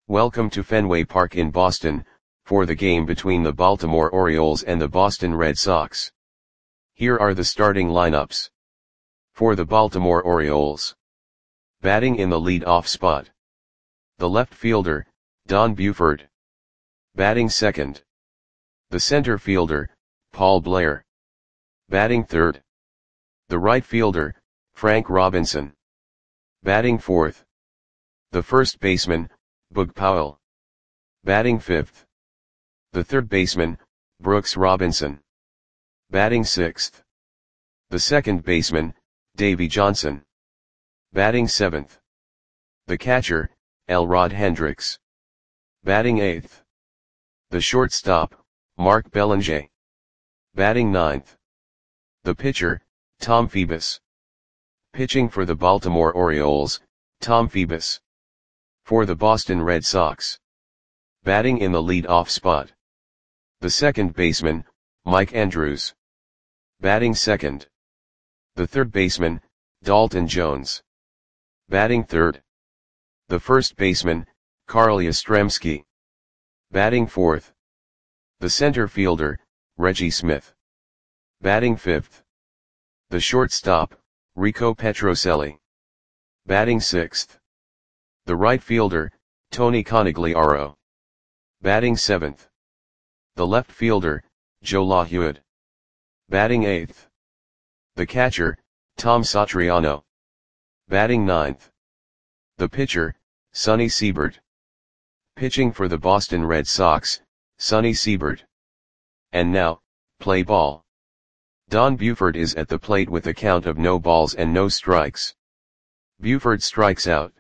Welcome to Fenway Park in Boston, for the game between the Baltimore Orioles and the Boston Red Sox. Here are the starting lineups. For the Baltimore Orioles. Batting in the lead-off spot. The left fielder, Don Buford. Batting second. The center fielder, Paul Blair. Batting third. The right fielder, Frank Robinson. Batting fourth. The first baseman, Boog Powell. Batting fifth. The third baseman, Brooks Robinson. Batting sixth. The second baseman, Davey Johnson. Batting seventh. The catcher, Elrod Hendricks. Batting eighth. The shortstop, Mark Belanger. Batting ninth. The pitcher, Tom Phoebus. Pitching for the Baltimore Orioles, Tom Phoebus. For the Boston Red Sox. Batting in the lead-off spot. The second baseman, Mike Andrews. Batting second. The third baseman, Dalton Jones. Batting third. The first baseman, Carl Yastrzemski. Batting fourth. The center fielder, Reggie Smith. Batting fifth. The shortstop, Rico Petrocelli. Batting sixth. The right fielder, Tony Conigliaro. Batting seventh. The left fielder, Joe LaHude. Batting eighth. The catcher, Tom Satriano. Batting ninth. The pitcher, Sonny Siebert. Pitching for the Boston Red Sox, Sonny Siebert. And now, play ball. Don Buford is at the plate with a count of no balls and no strikes. Buford strikes out.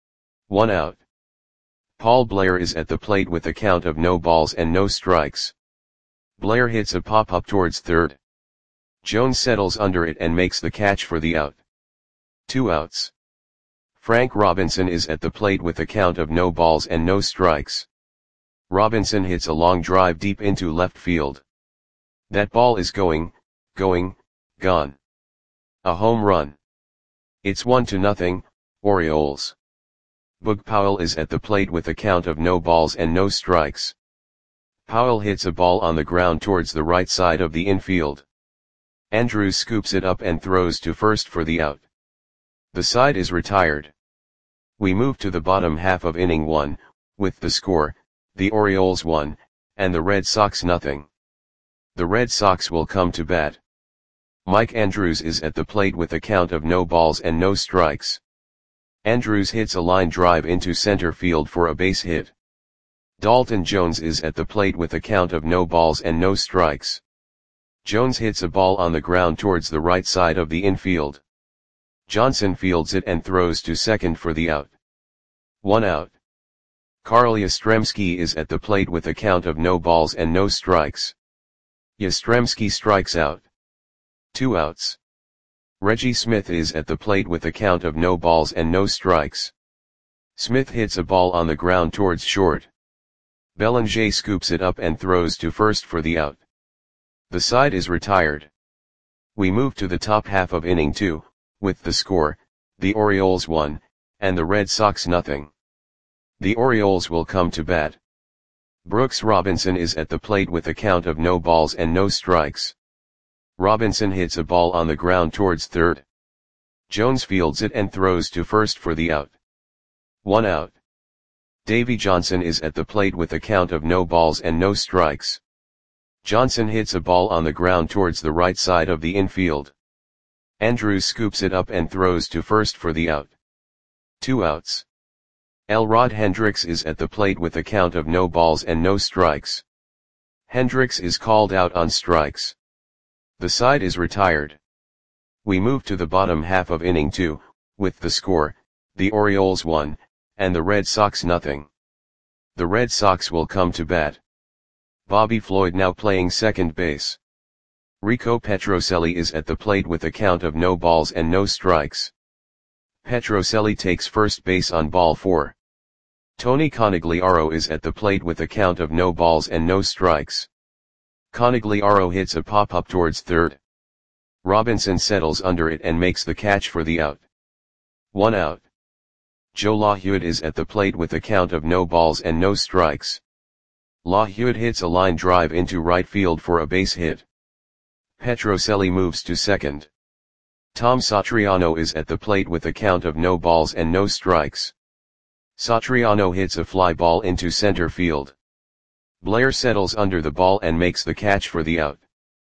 1 out. Paul Blair is at the plate with a count of no balls and no strikes. Blair hits a pop-up towards third. Jones settles under it and makes the catch for the out. 2 outs. Frank Robinson is at the plate with a count of no balls and no strikes. Robinson hits a long drive deep into left field. That ball is gone. A home run. It's 1-0, Orioles. Boog Powell is at the plate with a count of no balls and no strikes. Powell hits a ball on the ground towards the right side of the infield. Andrews scoops it up and throws to first for the out. The side is retired. We move to the bottom half of inning 1, with the score, the Orioles 1, and the Red Sox 0. The Red Sox will come to bat. Mike Andrews is at the plate with a count of no balls and no strikes. Andrews hits a line drive into center field for a base hit. Dalton Jones is at the plate with a count of no balls and no strikes. Jones hits a ball on the ground towards the right side of the infield. Johnson fields it and throws to second for the out. 1 out. Carl Yastrzemski is at the plate with a count of no balls and no strikes. Yastrzemski strikes out. 2 outs. Reggie Smith is at the plate with a count of no balls and no strikes. Smith hits a ball on the ground towards short. Belanger scoops it up and throws to first for the out. The side is retired. We move to the top half of inning 2, with the score, the Orioles 1, and the Red Sox 0. The Orioles will come to bat. Brooks Robinson is at the plate with a count of no balls and no strikes. Robinson hits a ball on the ground towards third. Jones fields it and throws to first for the out. 1 out. Davey Johnson is at the plate with a count of no balls and no strikes. Johnson hits a ball on the ground towards the right side of the infield. Andrews scoops it up and throws to first for the out. 2 outs. Elrod Hendricks is at the plate with a count of no balls and no strikes. Hendricks is called out on strikes. The side is retired. We move to the bottom half of inning 2, with the score, the Orioles 1, and the Red Sox 0. The Red Sox will come to bat. Bobby Floyd now playing second base. Rico Petrocelli is at the plate with a count of no balls and no strikes. Petrocelli takes first base on ball 4. Tony Conigliaro is at the plate with a count of no balls and no strikes. Conigliaro hits a pop-up towards third. Robinson settles under it and makes the catch for the out. 1 out. Joe LaHewitt is at the plate with a count of no balls and no strikes. LaHewitt hits a line drive into right field for a base hit. Petrocelli moves to second. Tom Satriano is at the plate with a count of no balls and no strikes. Satriano hits a fly ball into center field. Blair settles under the ball and makes the catch for the out.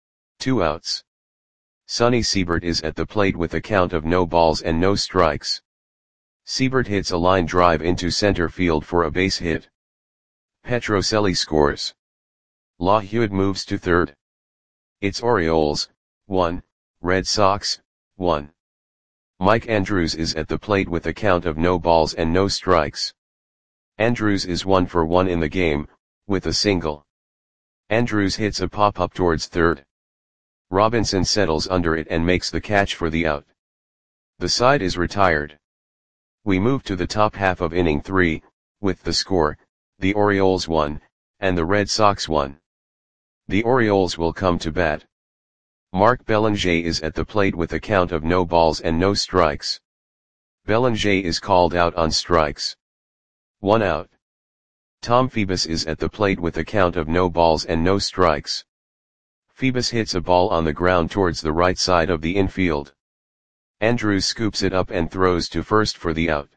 2 outs. Sonny Siebert is at the plate with a count of no balls and no strikes. Siebert hits a line drive into center field for a base hit. Petrocelli scores. LaHewitt moves to third. It's Orioles, 1, Red Sox, 1. Mike Andrews is at the plate with a count of no balls and no strikes. Andrews is 1 for 1 in the game, with a single. Andrews hits a pop-up towards third. Robinson settles under it and makes the catch for the out. The side is retired. We move to the top half of inning 3, with the score, the Orioles 1, and the Red Sox 1. The Orioles will come to bat. Mark Belanger is at the plate with a count of no balls and no strikes. Belanger is called out on strikes. 1 out. Tom Phoebus is at the plate with a count of no balls and no strikes. Phoebus hits a ball on the ground towards the right side of the infield. Andrews scoops it up and throws to first for the out.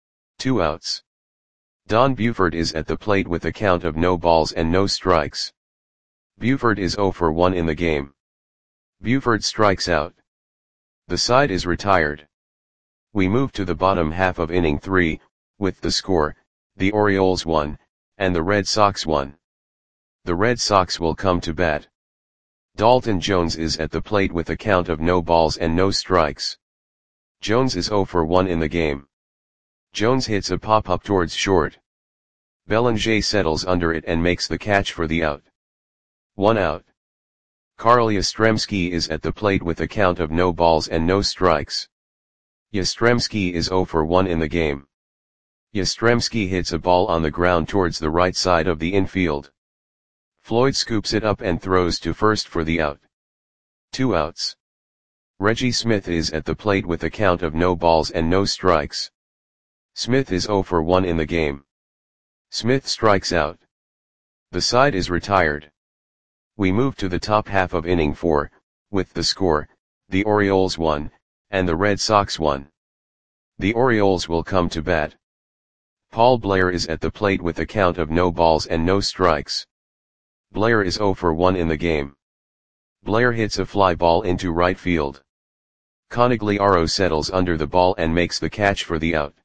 2 outs. Don Buford is at the plate with a count of no balls and no strikes. Buford is 0 for 1 in the game. Buford strikes out. The side is retired. We move to the bottom half of inning 3, with the score, the Orioles 1, and the Red Sox 1. The Red Sox will come to bat. Dalton Jones is at the plate with a count of no balls and no strikes. Jones is 0 for 1 in the game. Jones hits a pop-up towards short. Belanger settles under it and makes the catch for the out. 1 out. Carl Yastrzemski is at the plate with a count of no balls and no strikes. Yastrzemski is 0 for 1 in the game. Yastrzemski hits a ball on the ground towards the right side of the infield. Floyd scoops it up and throws to first for the out. 2 outs. Reggie Smith is at the plate with a count of no balls and no strikes. Smith is 0 for 1 in the game. Smith strikes out. The side is retired. We move to the top half of inning 4, with the score, the Orioles 1, and the Red Sox 1. The Orioles will come to bat. Paul Blair is at the plate with a count of no balls and no strikes. Blair is 0 for 1 in the game. Blair hits a fly ball into right field. Conigliaro settles under the ball and makes the catch for the out.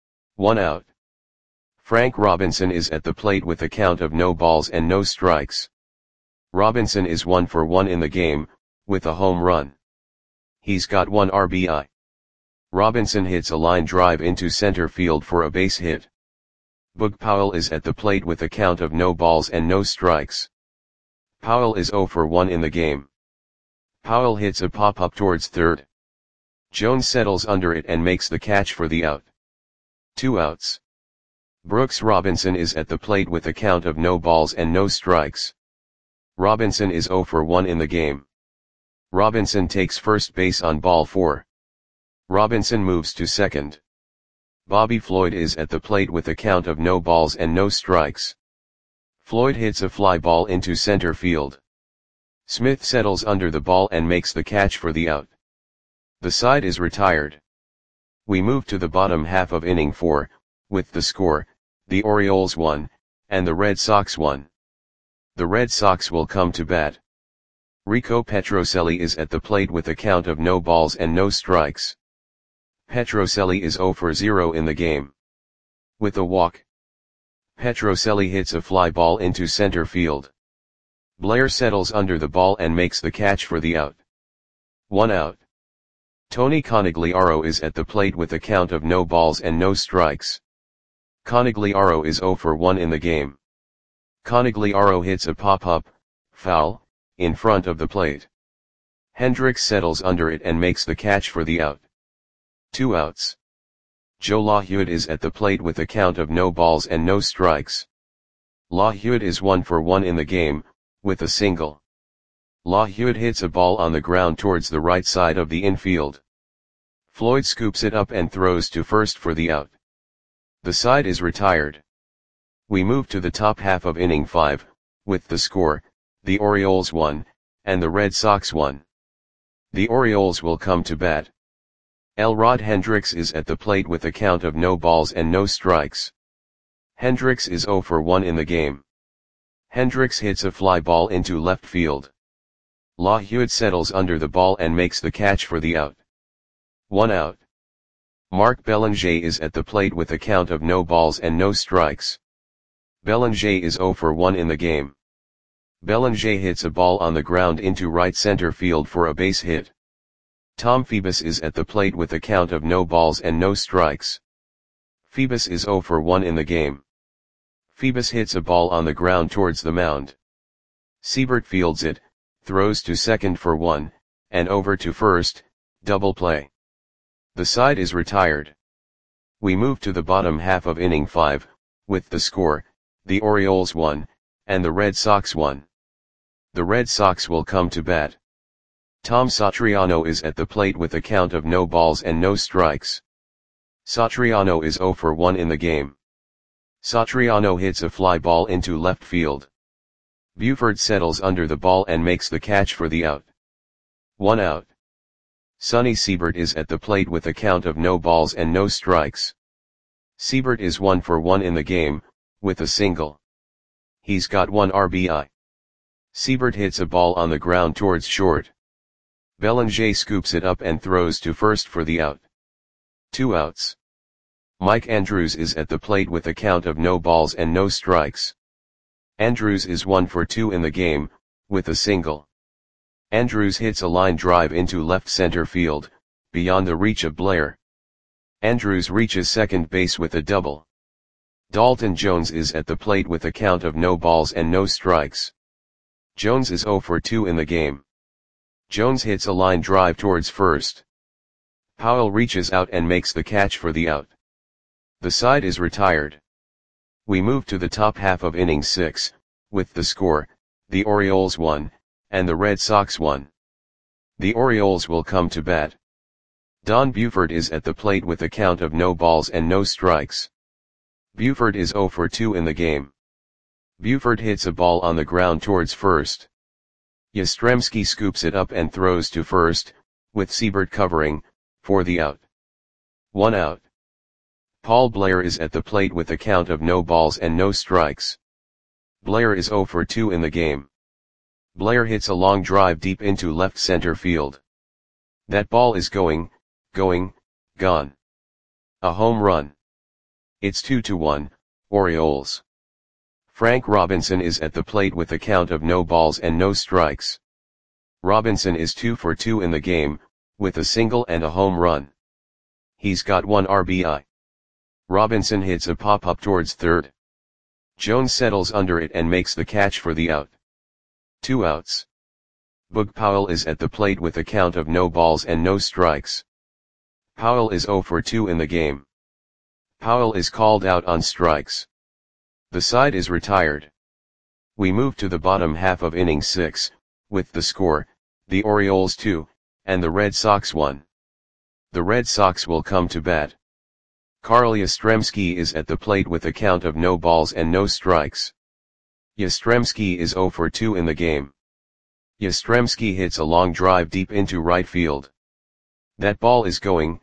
1 out. Frank Robinson is at the plate with a count of no balls and no strikes. Robinson is 1 for 1 in the game, with a home run. He's got 1 RBI. Robinson hits a line drive into center field for a base hit. Boog Powell is at the plate with a count of no balls and no strikes. Powell is 0 for 1 in the game. Powell hits a pop-up towards third. Jones settles under it and makes the catch for the out. 2 outs. Brooks Robinson is at the plate with a count of no balls and no strikes. Robinson is 0 for 1 in the game. Robinson takes first base on ball 4. Robinson moves to second. Bobby Floyd is at the plate with a count of no balls and no strikes. Floyd hits a fly ball into center field. Smith settles under the ball and makes the catch for the out. The side is retired. We move to the bottom half of inning 4, with the score, the Orioles 1, and the Red Sox 1. The Red Sox will come to bat. Rico Petrocelli is at the plate with a count of no balls and no strikes. Petrocelli is 0 for 0 in the game. With a walk. Petrocelli hits a fly ball into center field. Blair settles under the ball and makes the catch for the out. 1 out. Tony Conigliaro is at the plate with a count of no balls and no strikes. Conigliaro is 0 for 1 in the game. Conigliaro hits a pop-up, foul, in front of the plate. Hendricks settles under it and makes the catch for the out. 2 outs. Joe LaHewitt is at the plate with a count of no balls and no strikes. LaHewitt is 1 for 1 in the game, with a single. LaHewitt hits a ball on the ground towards the right side of the infield. Floyd scoops it up and throws to first for the out. The side is retired. We move to the top half of inning 5, with the score, the Orioles 1, and the Red Sox 1. The Orioles will come to bat. Elrod Hendricks is at the plate with a count of no balls and no strikes. Hendricks is 0 for 1 in the game. Hendricks hits a fly ball into left field. LaHue settles under the ball and makes the catch for the out. 1 out. Mark Belanger is at the plate with a count of no balls and no strikes. Belanger is 0 for 1 in the game. Belanger hits a ball on the ground into right center field for a base hit. Tom Phoebus is at the plate with a count of no balls and no strikes. Phoebus is 0 for 1 in the game. Phoebus hits a ball on the ground towards the mound. Siebert fields it, throws to second for 1, and over to first, double play. The side is retired. We move to the bottom half of inning 5, with the score, the Orioles 1, and the Red Sox 1. The Red Sox will come to bat. Tom Satriano is at the plate with a count of no balls and no strikes. Satriano is 0 for 1 in the game. Satriano hits a fly ball into left field. Buford settles under the ball and makes the catch for the out. 1 out. Sonny Siebert is at the plate with a count of no balls and no strikes. Siebert is 1 for 1 in the game, with a single. He's got 1 RBI. Siebert hits a ball on the ground towards short. Belanger scoops it up and throws to first for the out. 2 outs. Mike Andrews is at the plate with a count of no balls and no strikes. Andrews is 1 for 2 in the game, with a single. Andrews hits a line drive into left center field, beyond the reach of Blair. Andrews reaches second base with a double. Dalton Jones is at the plate with a count of no balls and no strikes. Jones is 0 for 2 in the game. Jones hits a line drive towards first. Powell reaches out and makes the catch for the out. The side is retired. We move to the top half of inning 6, with the score, the Orioles 1, and the Red Sox 1. The Orioles will come to bat. Don Buford is at the plate with a count of no balls and no strikes. Buford is 0 for 2 in the game. Buford hits a ball on the ground towards first. Yastrzemski scoops it up and throws to first, with Siebert covering, for the out. 1 out. Paul Blair is at the plate with a count of no balls and no strikes. Blair is 0 for 2 in the game. Blair hits a long drive deep into left center field. That ball is gone. A home run. It's 2-1, Orioles. Frank Robinson is at the plate with a count of no balls and no strikes. Robinson is 2 for 2 in the game, with a single and a home run. He's got 1 RBI. Robinson hits a pop-up towards third. Jones settles under it and makes the catch for the out. 2 outs. Boog Powell is at the plate with a count of no balls and no strikes. Powell is 0 for 2 in the game. Powell is called out on strikes. The side is retired. We move to the bottom half of inning 6, with the score, the Orioles 2, and the Red Sox 1. The Red Sox will come to bat. Carl Yastrzemski is at the plate with a count of no balls and no strikes. Yastrzemski is 0 for 2 in the game. Yastrzemski hits a long drive deep into right field. That ball is gone.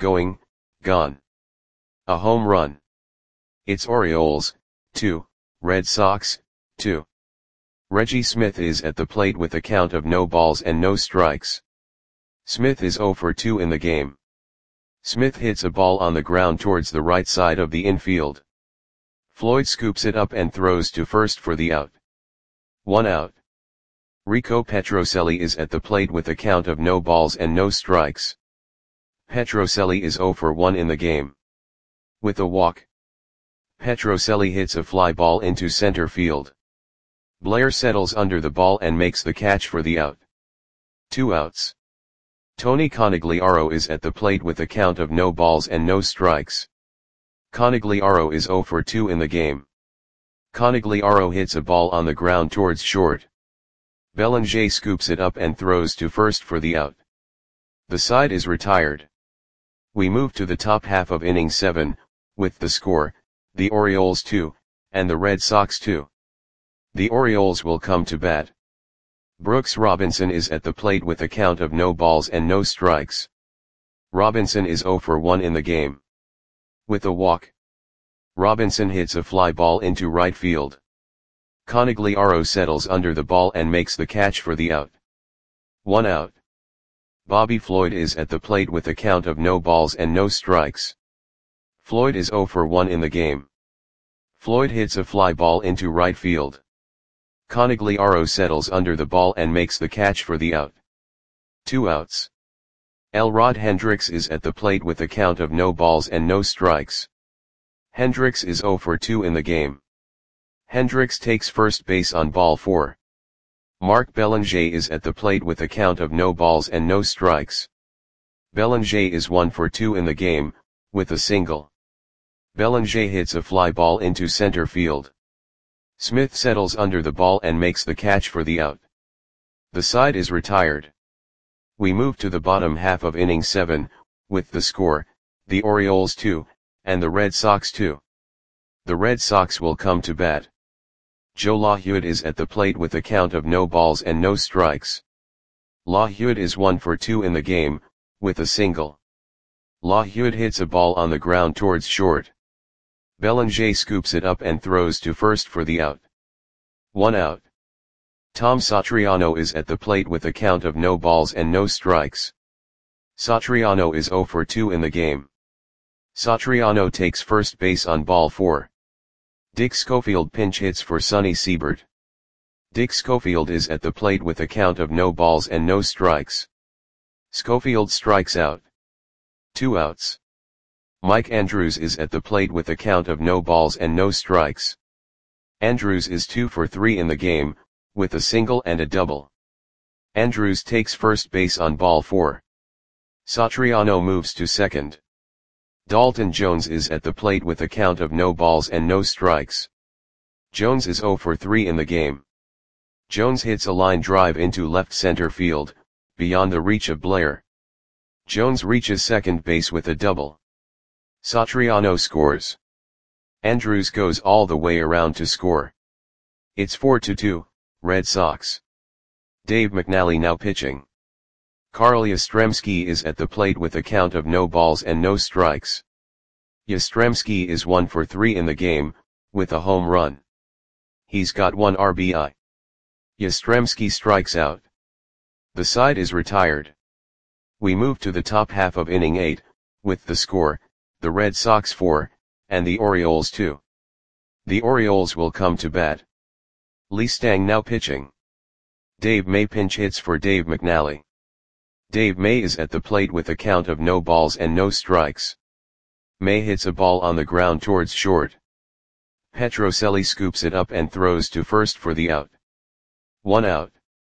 A home run. It's Orioles 2, Red Sox 2. Reggie Smith is at the plate with a count of no balls and no strikes. Smith is 0 for 2 in the game. Smith hits a ball on the ground towards the right side of the infield. Floyd scoops it up and throws to first for the out. 1 out. Rico Petrocelli is at the plate with a count of no balls and no strikes. Petrocelli is 0 for 1 in the game. With a walk. Petrocelli hits a fly ball into center field. Blair settles under the ball and makes the catch for the out. 2 outs. Tony Conigliaro is at the plate with a count of no balls and no strikes. Conigliaro is 0 for 2 in the game. Conigliaro hits a ball on the ground towards short. Belanger scoops it up and throws to first for the out. The side is retired. We move to the top half of inning 7, with the score, the Orioles 2, and the Red Sox 2. The Orioles will come to bat. Brooks Robinson is at the plate with a count of no balls and no strikes. Robinson is 0 for 1 in the game. With a walk, Robinson hits a fly ball into right field. Conigliaro settles under the ball and makes the catch for the out. 1 out. Bobby Floyd is at the plate with a count of no balls and no strikes. Floyd is 0 for 1 in the game. Floyd hits a fly ball into right field. Conigliaro settles under the ball and makes the catch for the out. 2 outs. Elrod Hendricks is at the plate with a count of no balls and no strikes. Hendricks is 0 for 2 in the game. Hendricks takes first base on ball 4. Mark Belanger is at the plate with a count of no balls and no strikes. Belanger is 1 for 2 in the game, with a single. Belanger hits a fly ball into center field. Smith settles under the ball and makes the catch for the out. The side is retired. We move to the bottom half of inning 7, with the score, the Orioles 2, and the Red Sox 2. The Red Sox will come to bat. Joe LaHewitt is at the plate with a count of no balls and no strikes. LaHewitt is 1 for 2 in the game, with a single. LaHewitt hits a ball on the ground towards short. Belanger scoops it up and throws to first for the out. 1 out. Tom Satriano is at the plate with a count of no balls and no strikes. Satriano is 0 for 2 in the game. Satriano takes first base on ball 4. Dick Schofield pinch hits for Sonny Siebert. Dick Schofield is at the plate with a count of no balls and no strikes. Schofield strikes out. 2 outs. Mike Andrews is at the plate with a count of no balls and no strikes. Andrews is 2 for 3 in the game, with a single and a double. Andrews takes first base on ball 4. Satriano moves to second. Dalton Jones is at the plate with a count of no balls and no strikes. Jones is 0 for 3 in the game. Jones hits a line drive into left center field, beyond the reach of Blair. Jones reaches second base with a double. Satriano scores. Andrews goes all the way around to score. It's 4-2, Red Sox. Dave McNally now pitching. Carl Yastrzemski is at the plate with a count of no balls and no strikes. Yastrzemski is 1 for 3 in the game, with a home run. He's got 1 RBI. Yastrzemski strikes out. The side is retired. We move to the top half of inning 8, with the score, the Red Sox 4, and the Orioles 2. The Orioles will come to bat. Lee Stang now pitching. Dave May pinch hits for Dave McNally. Dave May is at the plate with a count of no balls and no strikes. May hits a ball on the ground towards short. Petrocelli scoops it up and throws to first for the out. 1 out.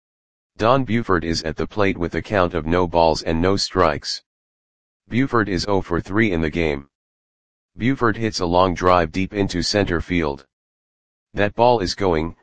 Don Buford is at the plate with a count of no balls and no strikes. Buford is 0 for 3 in the game. Buford hits a long drive deep into center field. That ball is gone.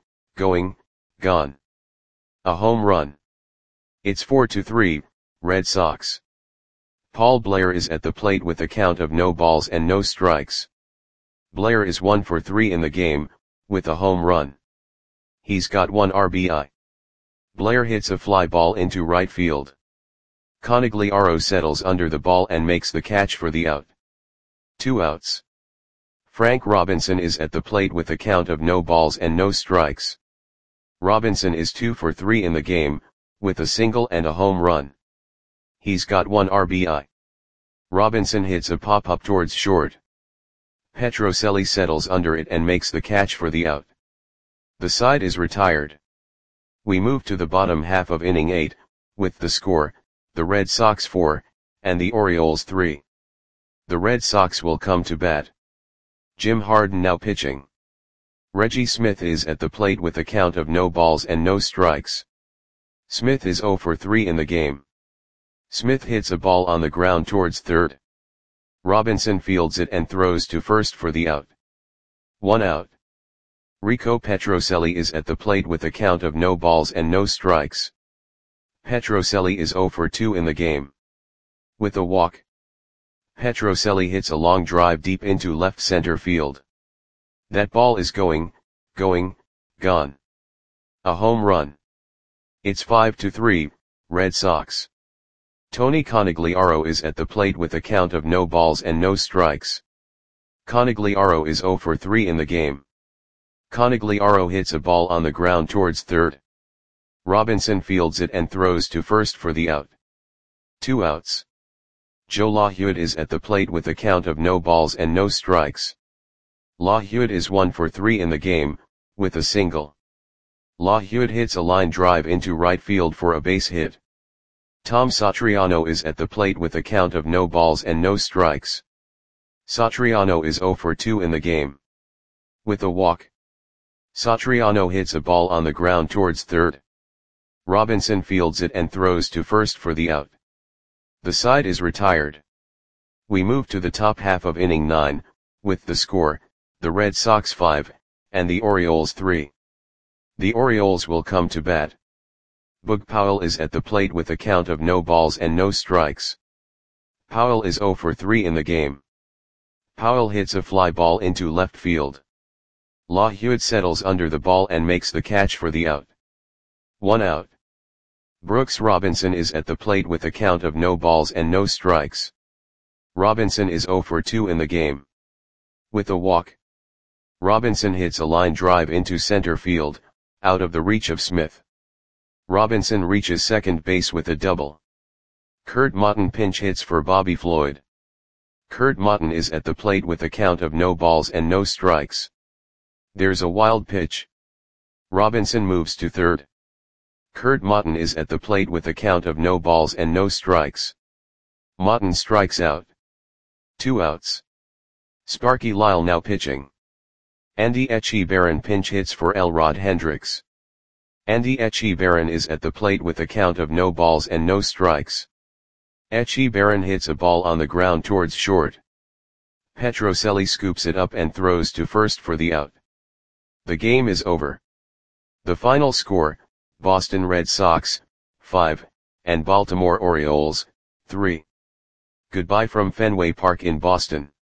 A home run. It's 4-3, Red Sox. Paul Blair is at the plate with a count of no balls and no strikes. Blair is 1 for 3 in the game, with a home run. He's got 1 RBI. Blair hits a fly ball into right field. Conigliaro settles under the ball and makes the catch for the out. 2 outs. Frank Robinson is at the plate with a count of no balls and no strikes. Robinson is 2 for 3 in the game, with a single and a home run. He's got 1 RBI. Robinson hits a pop-up towards short. Petrocelli settles under it and makes the catch for the out. The side is retired. We move to the bottom half of inning 8, with the score, the Red Sox 4, and the Orioles 3. The Red Sox will come to bat. Jim Harden now pitching. Reggie Smith is at the plate with a count of no balls and no strikes. Smith is 0 for 3 in the game. Smith hits a ball on the ground towards third. Robinson fields it and throws to first for the out. 1 out. Rico Petrocelli is at the plate with a count of no balls and no strikes. Petrocelli is 0 for 2 in the game. With a walk, Petrocelli hits a long drive deep into left center field. That ball is gone. A home run. It's 5-3, Red Sox. Tony Conigliaro is at the plate with a count of no balls and no strikes. Conigliaro is 0 for 3 in the game. Conigliaro hits a ball on the ground towards third. Robinson fields it and throws to first for the out. 2 outs. Joe LaHude is at the plate with a count of no balls and no strikes. LaHude is 1 for 3 in the game, with a single. LaHude hits a line drive into right field for a base hit. Tom Satriano is at the plate with a count of no balls and no strikes. Satriano is 0 for 2 in the game. With a walk. Satriano hits a ball on the ground towards third. Robinson fields it and throws to first for the out. The side is retired. We move to the top half of inning 9, with the score, the Red Sox 5, and the Orioles 3. The Orioles will come to bat. Boog Powell is at the plate with a count of no balls and no strikes. Powell is 0 for 3 in the game. Powell hits a fly ball into left field. LaHude settles under the ball and makes the catch for the out. 1 out. Brooks Robinson is at the plate with a count of no balls and no strikes. Robinson is 0 for 2 in the game. With a walk. Robinson hits a line drive into center field, out of the reach of Smith. Robinson reaches second base with a double. Kurt Motton pinch hits for Bobby Floyd. Kurt Motton is at the plate with a count of no balls and no strikes. There's a wild pitch. Robinson moves to third. Kurt Motton is at the plate with a count of no balls and no strikes. Motton strikes out. 2 outs. Sparky Lyle now pitching. Andy Etchebarren pinch hits for Elrod Hendricks. Andy Etchebarren is at the plate with a count of no balls and no strikes. Etchebarren hits a ball on the ground towards short. Petrocelli scoops it up and throws to first for the out. The game is over. The final score, Boston Red Sox, 5, and Baltimore Orioles, 3. Goodbye from Fenway Park in Boston.